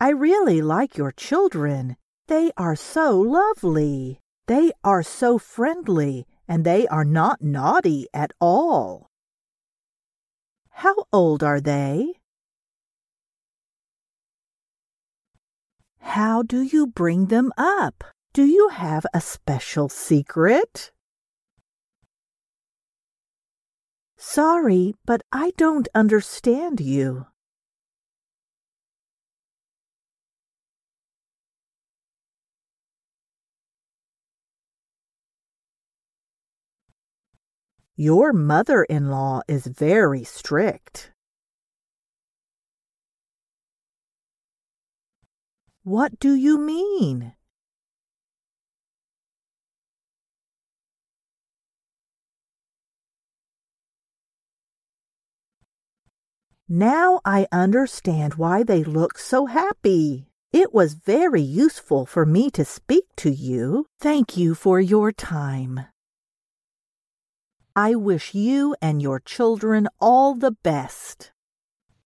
I really like your children. They are so lovely. They are so friendly, and they are not naughty at all. How old are they? How do you bring them up? Do you have a special secret? Sorry, but I don't understand you. Your mother-in-law is very strict. What do you mean? Now I understand why they look so happy. It was very useful for me to speak to you. Thank you for your time. I wish you and your children all the best.